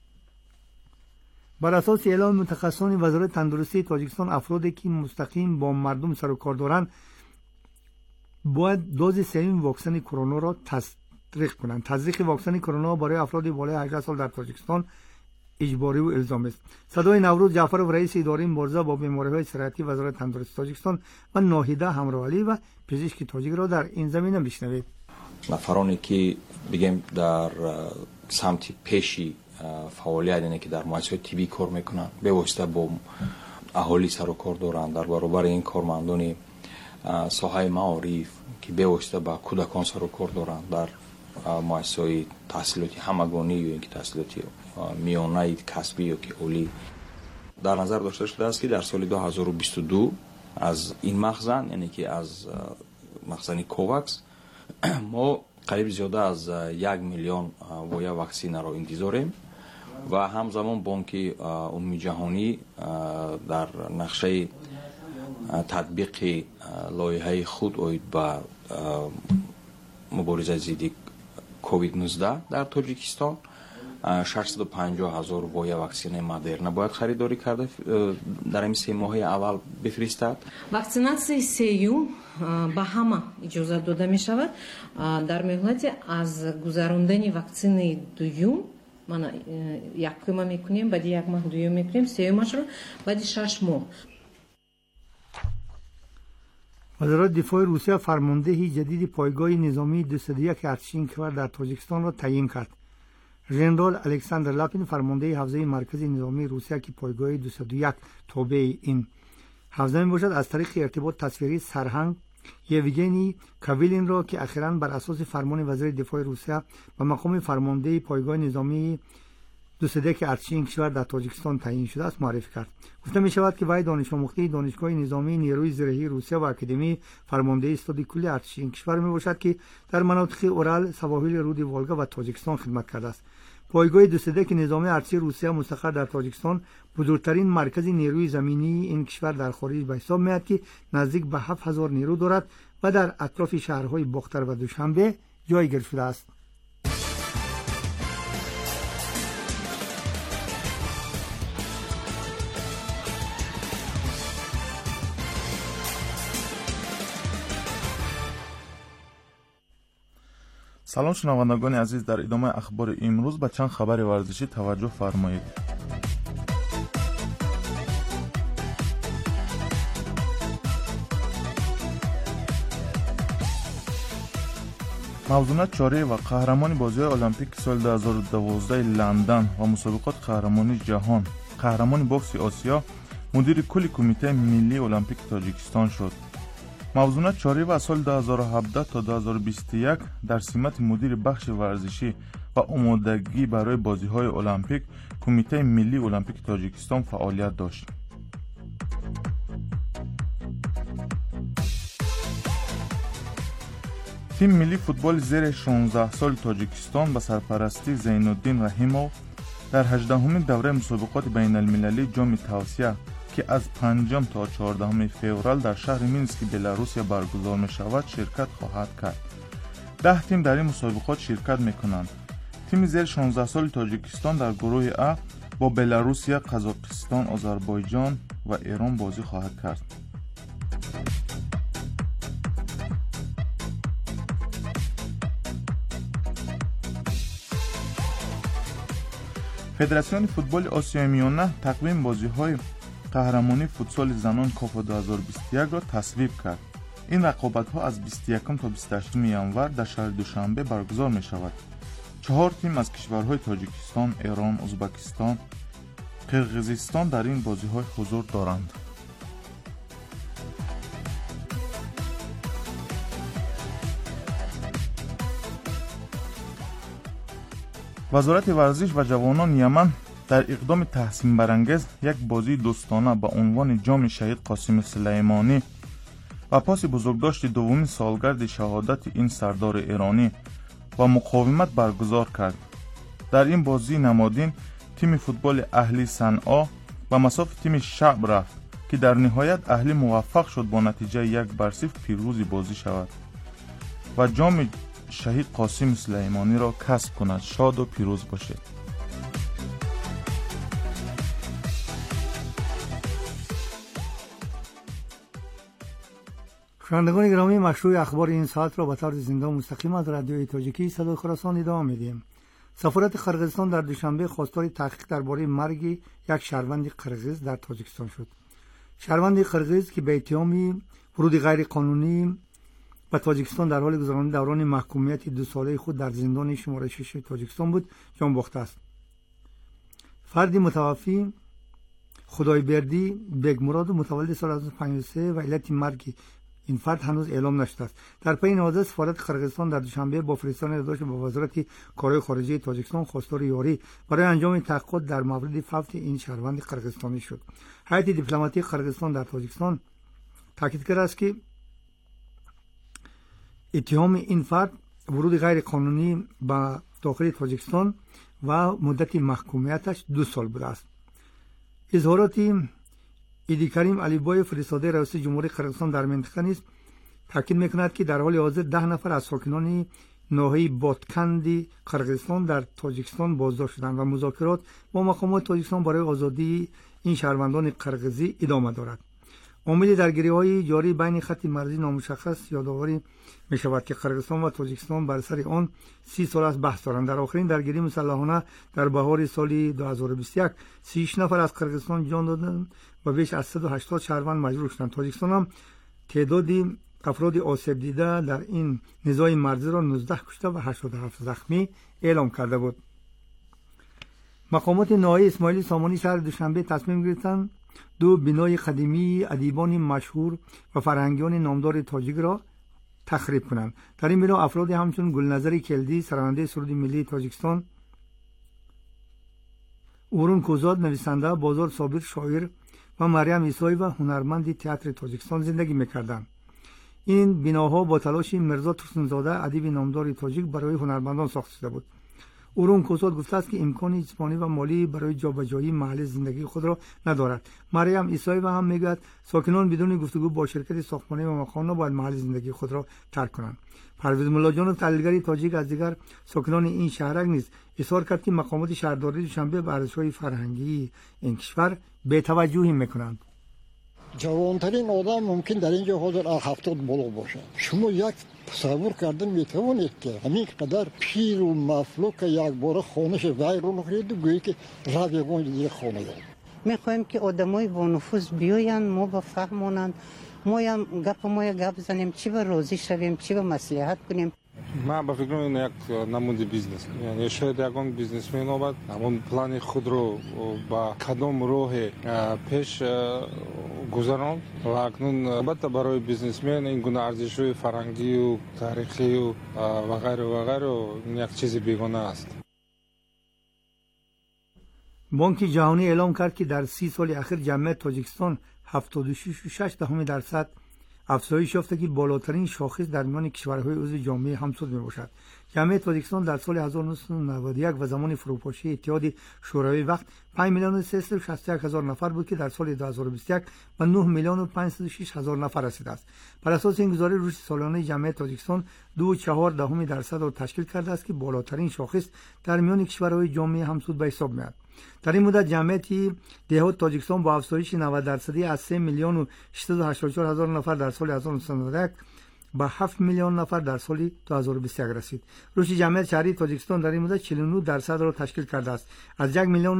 بر اساس اعلام متخصصان وزارت تندرستی تاجیکستان، افرادی که مستقیم با مردم سر و کار دارند باید دوز سوم واکسن کرونا را تزریق کنند. تزریق واکسن کرونا برای افراد بالای 18 سال در تاجیکستان اجباری و الزامی است. صدای نوروز جعفرov رئیس اداره مبارزه با بیماری‌های صحتی وزارت تندرستی تاجیکستان و ناهیده همراهی و پزشک تاجیک را در این زمینه میشنوید. نفرانی که بگیم در سمت پیشی فعالیت اینه که در مؤسسه طبی کار میکنن، به واسطه با اهالی سر و کار دارن، در برابر این کارمندان ساحه معارف که به واسطه با کودکان سر و کار دارن در مؤسسه تحصیلاتی همگانی یا اینکه تحصیلاتی میانه کسبی یا که اولی، در نظر داشته شده است که در سال 2022 از این مخزن، یعنی که از مخزن کوواکس، ما قریب زیاده از 1 میلیون ویا واکسن را انتظاریم و همزمان بانک عمومی جهانی در نقشه تطبیق لایحه خود اوید به مبارزه ضد کووید 19 در تاجیکستان 650,000 وای واکسن مدرنا باید خریداری کرده در این 3 ماه اول بفرستد. واکسیناسیای سیوم به همه اجازه داده می شود. در مهلت از گذراندن واکسن دوم ما یکم میکنیم، بعد یک ماه دوم میکنیم، سیومش رو بعد 6 ماه. وزارت دفاع روسیه فرمانده جدید پایگاه نظامی 201 ارتش کشور در تاجیکستان را تعیین کرد. ژنرال الکساندر لاپین فرمانده حوزه مرکزی نظامی روسیه که پایگاه 201 تابع این حوزه می باشد از طریق ارتباط تصویری سرهنگ یوگنی کاویلین را که اخیراً بر اساس فرمان وزیر دفاع روسیه به مقام فرمانده پایگاه نظامی 201 ارتش کشور در تاجیکستان تعیین شده است معرفی کرد. گفته می شود که وی دانش آموخته دانشگاه نظامی نیروی زرهی روسیه و اکادمی فرمانده استاد کل ارتش کشور می باشد که در مناطق اورال، سواحل رود والگا و تاجیکستان خدمت کرده است. پایگاه 201 نظامی ارتش روسیه مستقر در تاجیکستان بزرگترین مرکز نیروی زمینی این کشور در خارج به حساب میاد که نزدیک به 7000 نیرو دارد و در اطراف شهرهای باختر و دوشنبه جایگیر شده است. سلام شنوندگان عزیز، در ادامه اخبار امروز به چند خبر ورزشی توجه فرمایید. موضوعات چاره و قهرمان بازی‌های المپیک سال 2012 لندن و مسابقات قهرمانی جهان، قهرمان بوکس آسیا، مدیر کل کمیته ملی المپیک تاجیکستان شد. موضوعات چاره و سال 2017 تا 2021 در سمت مدیر بخش ورزشی و آمادگی برای بازی‌های المپیک کمیته ملی المپیک تاجیکستان فعالیت داشت. تیم ملی فوتبال زیر 16 سال تاجیکستان به سرپرستی زینالدین رحیموف در 18مین دوره مسابقات بین المللی جام توسعه که از 5 تا 14 فوریه در شهر مینسک بلاروسیا برگزار می شود شرکت خواهد کرد. 10 تیم در این مسابقات شرکت می کنند. تیم زیر 16 سال تاجیکستان در گروه A با بلاروسیا، قزاقستان، آذربایجان و ایران بازی خواهد کرد. فدراسیون فوتبال آسیای میانه تقویم بازی‌های قهرمانی فوتسال زنان کافا 2021 را تصویب کرد. این رقابت‌ها از 21 تا 28 ژانویه در شهر دوشنبه برگزار می‌شود. 4 تیم از کشورهای تاجیکستان، ایران، ازبکستان، قرقیزستان در این بازی‌ها حضور دارند. وزارت ورزش و جوانان یمن در اقدام تحسین برانگیز یک بازی دوستانه با عنوان جام شهید قاسم سلیمانی و پاس بزرگداشت دومین سالگرد شهادت این سردار ایرانی و مقاومت برگزار کرد. در این بازی نمادین تیم فوتبال اهلی صنعا و مساف تیم شعب رفت که در نهایت اهلی موفق شد با نتیجه 1-0 پیروز بازی شود و جام شهید قاسم سلیمانی را کسب کند. شاد و پیروز باشید. شنوندگان گرامی، مشروع اخبار این ساعت را به طور زنده و مستقیم از رادیوی تاجیکی صدای خراسان ادامه میدیم. سفارت قرقیزستان در دوشنبه خواستار تحقیق درباره مرگ یک شهروند قرقیز در تاجیکستان شد. شهروند قرقیز که به اتهام ورود غیر قانونی به تاجیکستان در حال گذراندن دوران محکومیت 2 ساله خود در زندان شماره 6 تاجیکستان بود، جان باخته است. فردی متوفی خدایبردی بیگ مراد متولد سال 1953 و علت مرگ این فرد هنوز اعلام نشده است. در پی نوازه سفارت قرقیزستان در دوشنبه با فرستادن دادرس به وزارت کارهای خارجه تاجیکستان خواستار یاری برای انجام تحقیقات در مورد فوت این شهروند قرقیزستانی شد. هیئت دیپلماتیک قرقیزستان در تاجیکستان تاکید کرده است که اتهام این فرد ورود غیر قانونی به داخل تاجیکستان و مدت محکومیتش 2 سال بوده است. اظهارات ایدی کریم علیبای فرستاده رئیس جمهوری قرقیزستان در منطقه نیز تاکید میکند که در حال حاضر 10 نفر از ساکنان ناحیه بادکندی قرقیزستان در تاجیکستان بازداشت شدند و مذاکرات با مقامات تاجیکستان برای آزادی این شهروندان قرقیزی ادامه دارد. عامل درگیری‌های جاری بین خط مرزی نامشخص یادآوری می‌شود که قرقیزستان و تاجیکستان بر سر آن 30 سال است بحث دارند. در آخرین درگیری مسلحانه در بهار سال 2021 36 نفر از قرقیزستان جان دادند و بیش از 180 شهروند مجروح شدند. تاجیکستان هم تعدادی افراد آسیب دیده در این نزاع مرزی را 19 کشته و 87 زخمی اعلام کرده بود. مقامات ناحیه اسماعیلی سامانی شهر دوشنبه تصمیم گرفتند 2 بنای قدیمی ادیبان مشهور و فرهنگیان نامدار تاجیک را تخریب کنند. در این بنا افرادی همچون گلنظر کلدی سراننده سرود ملی تاجیکستان، اورون کوزاد نویسنده، بازار صابر شاعر و مریم عیسایی و هنرمند تئاتر تاجیکستان زندگی می‌کردند. این بناها با تلاش مرزا ترسنزاده ادیب نامدار تاجیک برای هنرمندان ساخته شده بود. اورون کوزاد گفته است که امکان جسمانی و مالی برای جابجایی محل زندگی خود را ندارد. مریم عیسایی و هم میگوید ساکنان بدون گفتگو با شرکت ساختمانی و مکان‌ها باید محل زندگی خود را ترک کنند. پرویز ملاجان تحلیلگر تاجیک از دیگر ساکنان این شهرک نیز اظهار کرد که مقامات شهرداری دوشنبه به ارزش‌های فرهنگی این کشور بی‌توجهی می‌کنند. جوانترین آدم ممکن در اینجا حاضر 70 بالغ باشد. شما یک تصور کردن میتوانید که همین قدر پیر و مفلوک یک بار خانش وی رو نخرید و گویی که رویگان دیگه خانه دارد. میخوایم که آدمای با نفوذ بیاین، ما با فهمونن، ما هم گپ بزنیم، چی به روزی شویم، چی به مصلحت کنیم. من با فکر میکنم یک نمود بیزنس، یعنی شاید یکان بیزنسمن آمد همون پلان خود رو با کدام راه پیش گذراند و اکنون البته برای بیزنسمن این گونه ارزش‌های فرهنگی و تاریخی و غیره یک چیز بیگانه است. بانک جهانی اعلام کرد که در 30 سال اخیر جمعیت تاجیکستان 76.6% افزایش یافته که بالاترین شاخص در میان کشورهای عضو جامعه همسود میباشد. جمعیت تاجیکستان در سال 1991 و زمان فروپاشی اتحاد شوروی وقت 5,361,000 نفر بود که در سال 2021 به 9,506,000 نفر رسیده است. بر اساس این گزارش رشد سالانه جمعیت تاجیکستان 2.4% را تشکیل کرده است که بالاترین شاخص در میان کشورهای جامعه همسود به حساب میاد. در این مدت جمعیت دهات تاجیکستان با افزایش 90% از 3,684,000 نفر در سال 1991 به 7 میلیون نفر در سال 2021 رسید. رشد جمعیت شهری تاجیکستان در این مدت 49% را تشکیل کرده است. از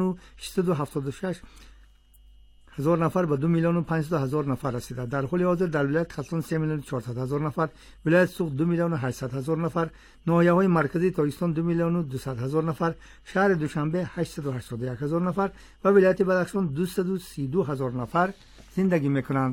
1,676,000 نفر به 2,500,000 نفر رسیده. در حال حاضر در ولایت خراسان 3,400,000 نفر، ولایت سوخت 2,800,000 نفر، ناحیه‌های مرکزی تاجیکستان 2,200,000 نفر، شهر دوشنبه 881,000 نفر و ولایت بدخشان 232,000 نفر زندگی می‌کنند.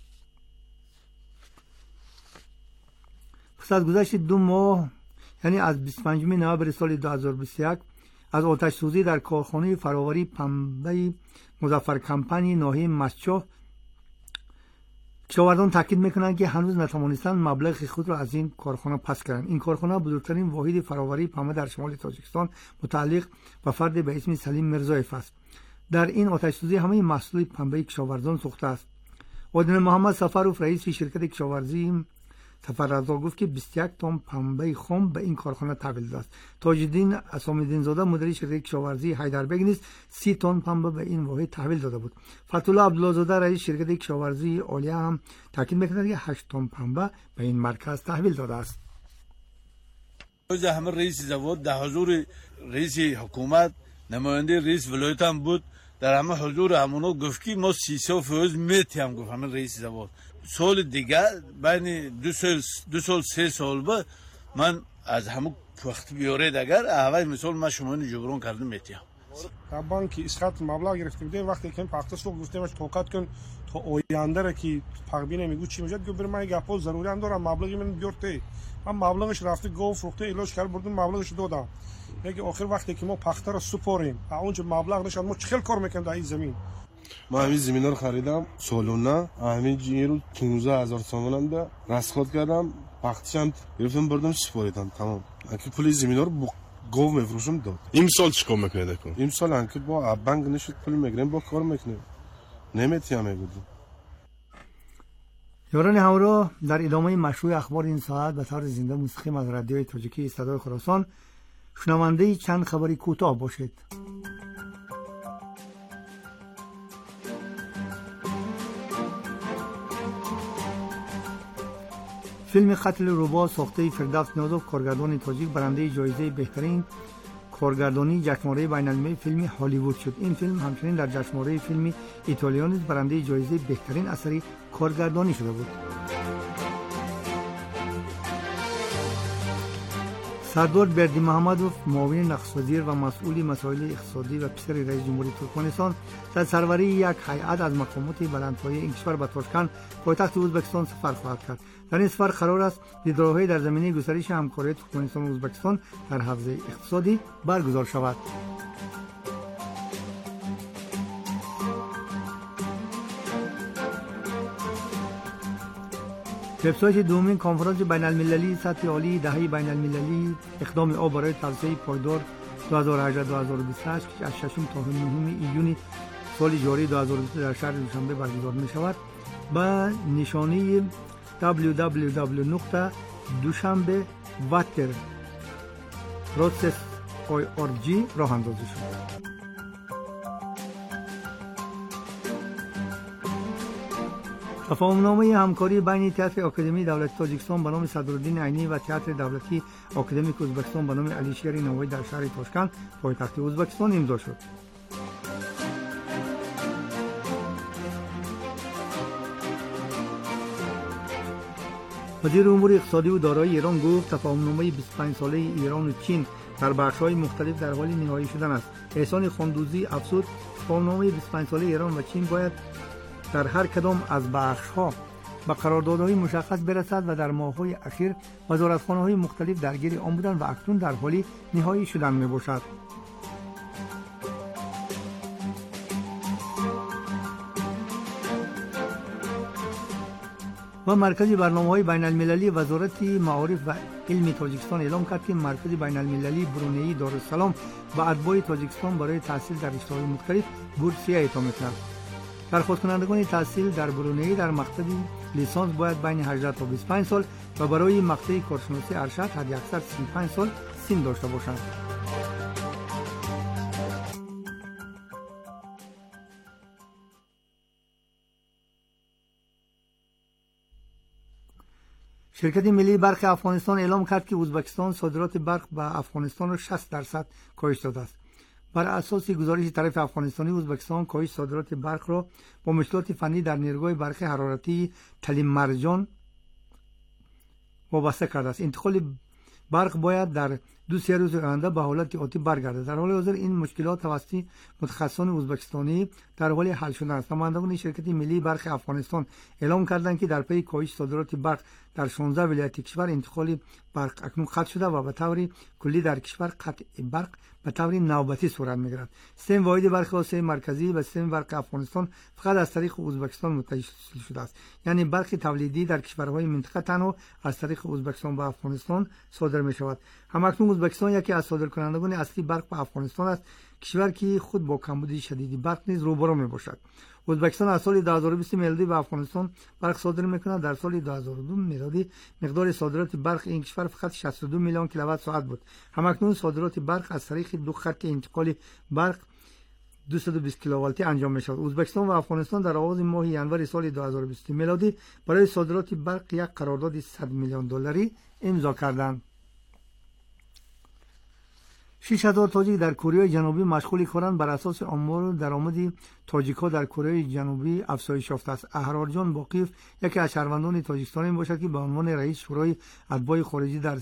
پس از گذشت 2 ماه یعنی از 25 نوامبر سال 2021 از آتش سوزی در کارخانه فراوری پنبه مظفر کمپانی ناحیه مسچاه، کشاورزان تاکید میکنند که هنوز نتوانستند مبلغ خود را از این کارخانه پس کنند. این کارخانه بزرگترین واحد فراوری پنبه در شمال تاجیکستان متعلق به فرد به اسم سلیم مرزایف است. در این آتش سوزی همه محصول پنبه کشاورزان سوخته است. عادل محمد سفروف رئیس شرکت کشاورزی سفررضا گفت که 21 تن پنبه خام به این کارخانه تحویل داده است. تاج‌الدین اسام‌الدین زاده مدیر شرکت کشاورزی حیدربگ نیز 30 تن پنبه به این واحد تحویل داده بود. فتح‌الله عبدالله زاده رئیس شرکت کشاورزی عالیه هم تاکید می‌کند که 8 تن پنبه به این مرکز تحویل داده است. روز همه رئیس زواد در حضور رئیس حکومت، نماینده رئیس ولایت هم بود، در همه حضور همونو گفت که ما 300% میتیم. گفت همه رئیس زواد سال دیگه بین 2 سال 3 سال بعد من از همون وقت بیارید اگر اول مثال من شما اینو جبران کردم میتیم. بانک اسقاط مبلغ گرفتیم دیگه وقتی که پخته سوق گفتیم توقعات کن تا آینده را که تقبیل میگو چی میشه گفت من گپا ضروری هم دارم مبلغی من بیارته من مبلغش رفته گفت فروخته علاج کرد بردم مبلغش دادم. دیگه آخر وقتی که ما پخته را سپاریم اونجا مبلغ نشد ما چخیل کار میکنیم در این زمین. من همین زمین رو خریدم سالونه همین جیر رو 15,000 تومان ده رسخات کردم پختشم گرفتم بردم سپاریدم تمام. اگه پول زمین رو با گاو میفروشم داد. این سال چیکار میکنید؟ این سال انکه با بانک نشد پول میگیریم با کار میکنیم. نمیتونم بگم. یاران همراه، در ادامه مشروع اخبار این ساعت به طور زنده مستقیم از رادیوی تاجیکی صدای خراسان شنونده چند خبری کوتاه باشید. فیلم قتل روباه ساخته فردوس نیازوف کارگردان تاجیک برنده جایزه بهترین کارگردانی جشنواره بین‌المللی فیلم هالیوود شد. این فیلم همچنین در جشنواره فیلم ایتالیا نیز برنده جایزه بهترین اثری کارگردانی شده بود. سردار بردی محمدوف معاون نخست وزیر و مسئول مسائل اقتصادی و پسر رئیس جمهوری ترکمنستان در سروری یک هیئت از مقامات بلندپایه این کشور به تاشکند پایتخت ازبکستان سفر خواهد کرد. در این سفر قرار است دیدارهای در زمینه گسترش همکاری ترکمنستان و ازبکستان در حوزه اقتصادی برگزار شود. وبسایت دومین کنفرانس بین‌المللی سطح عالی دهه بین‌المللی اقدام آب برای توسعه پایدار 2018-2028 که از 6 تا 9 ایون سال جاری 2020 در شهر دوشنبه برگزار می شود با نشانی www.dushanbe.water.org راه اندازی شد. تفاهمنامه همکاری بین تئاتر آکادمی دولتی تاجیکستان به نام صدرالدین عینی و تئاتر دولتی آکادمیک ازبکستان به نام علیشیر نوایی در شهر تاشکند پایتخت ازبکستان امضا شد. وزیر امور اقتصادی و دارایی ایران گفت تفاهمنامه 25 ساله ایران و چین در بخش‌های مختلف در حال نهایی شدن است. احسان خاندوزی افزود تفاهمنامه 25 ساله ایران و چین باید در هر کدام از بخش‌ها به قراردادهای مشخص برسد و در ماه‌های اخیر وزارتخانه‌های مختلف درگیر آن بودند و اکنون در حال نهایی شدن می‌باشد. و مرکز برنامه‌های بین‌المللی وزارت معارف و علم تاجیکستان اعلام کرد که مرکز بین‌المللی برونئی دارالسلام به اتباع تاجیکستان برای تحصیل در رشته‌های مختلف بورسیه اعطا می‌کند. درخواست کنندگان تحصیل در برونئی در مقطع لیسانس باید بین 18 تا 25 سال و برای مقطع کارشناسی ارشد حداکثر 35 سال سن داشته باشند. شرکت ملی برق افغانستان اعلام کرد که ازبکستان صادرات برق به افغانستان را 60% کاهش داده است. بر اساس گزارش طرف افغانستانی ازبکستان کاهش صادرات برق را با مشکلات فنی در نیروگاه برق حرارتی تل مرجان وابسته کرده است. انتقال برق باید در 2-3 روز آینده به حالت عادی برگردد. در حال حاضر این مشکلات توسط متخصصان ازبکستانی در حال حل شدن است. نمایندگان شرکت ملی برق افغانستان اعلام کردند که در پی کاهش صادرات برق در 16 ولایت کشور انتقال برق اکنون قطع شده و به طور کلی در کشور قطع برق به طور نوبتی صورت می‌گیرد. سیستم واحد برق واسطه مرکزی و سیستم برق افغانستان فقط از طریق ازبکستان متصل شده است. یعنی برق تولیدی در کشورهای منطقه تنها از طریق ازبکستان به افغانستان صادر می‌شود. همکنون ازبکستان یکی از صادرکنندگان اصلی برق به افغانستان است. کشور که خود با کمبود شدید برق نیز روبرو میباشد. ازبکستان از سال 2020 میلادی به افغانستان برق صادر میکند. در سال 2002 میلادی مقدار صادرات برق این کشور فقط 62 میلیون کیلووات ساعت بود. همکنون صادرات برق از طریق دو خط انتقال برق 220 کیلووالتی انجام میشود. ازبکستان و افغانستان در آغاز ماه ژانویه سال 2020 میلادی برای صادرات برق یک قرارداد 100 میلیون دلاری امضا کردند. 6000 تاجیک در کره جنوبی مشغول کارند. بر اساس آمار درآمد تاجیک‌ها در کره جنوبی افزایش یافته است. احرار جان باقیف یکی از شهروندان تاجیکستان باشد که به عنوان رئیس شورای اتباع خارجی در